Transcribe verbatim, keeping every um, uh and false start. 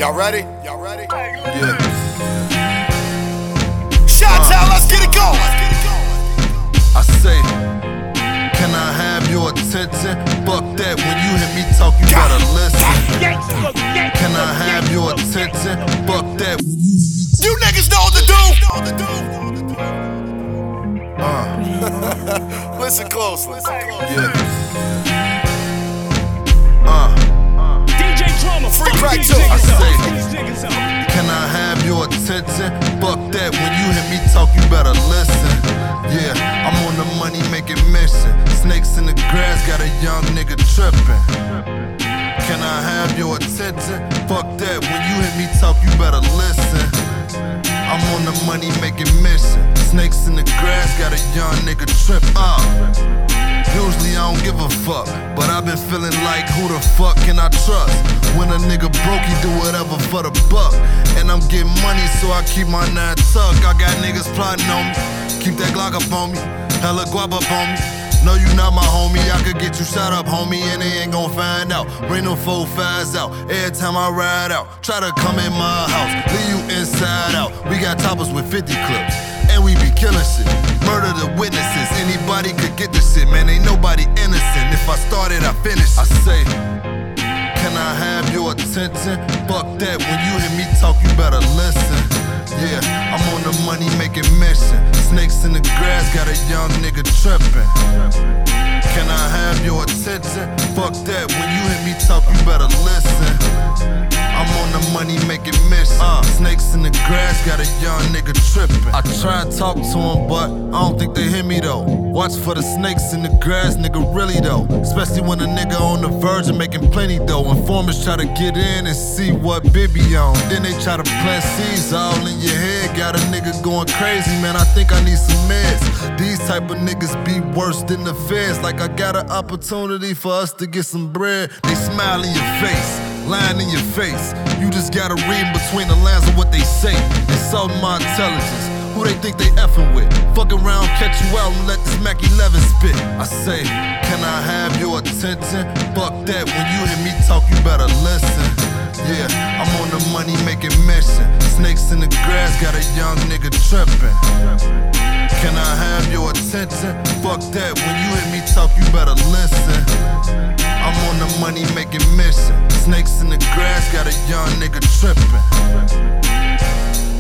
Y'all ready? Y'all ready? Yeah. Chi-Town, let's get it going. I say, can I have your attention? Fuck that, when you hear me talk, you better listen. Can I have your attention? Fuck that. You niggas know what to do. Uh, Listen closely. yeah. Uh, D J Drama, Free crack too. I say, can I have your attention? Fuck that, when you hear me talk, you better listen. Yeah, I'm on the money making mission. Snakes in the grass, got a young nigga trippin'. Can I have your attention? Fuck that, when you hear me talk, you better listen. I'm on the money making mission. Snakes in the grass, got a young nigga trippin'. Uh, usually I don't give a fuck, but I've been feeling like who the fuck can I trust? When a nigga broke, he do whatever for the buck. And I'm getting money, so I keep my nine tuck. I got niggas plotting on me, keep that Glock up on me, hella guap up on me. No, you not my homie, I could get you shot up, homie, and they ain't gon' find out. Bring them four fives out, every time I ride out. Try to come in my house, leave you inside out. We got toppers with fifty clips, and we be killing shit. Murder the witnesses, anybody could get this shit, man, ain't nobody innocent. If I started, I finished. I say, can I have your attention? Fuck that, when you hear me talk, you better listen. Yeah, I'm on the money making mission. Snakes in the grass, got a young nigga trippin'. Can I have your attention? Fuck that, when you hear me talk, you better listen. I'm on the money making mission. Uh, snakes in the grass, got a young nigga trippin'. I try to talk to him, but I don't think they hear me though. Watch for the snakes in the grass, nigga, really though. Especially when a nigga on the verge of making plenty though. Informers try to get in and see what Bibby on. Then they try to plant seeds all in your head. Got a nigga going crazy, man, I think I need some meds. These type of niggas be worse than the feds. Like I got an opportunity for us to get some bread. They smile in your face, lying in your face. You just gotta read between the lines of what they say. Insulting my intelligence, who they think they effing with. Fuck around, catch you out and let this Mac eleven spit. I say, can I have your attention? Fuck that, when you hear me talk, you better listen. Yeah, I'm on the money making mission. Snakes in the grass, got a young nigga trippin'. Can I have your attention? Fuck that, when you hear me talk, you better listen. I'm on the money making mission. Snakes in the grass, got a young nigga trippin'.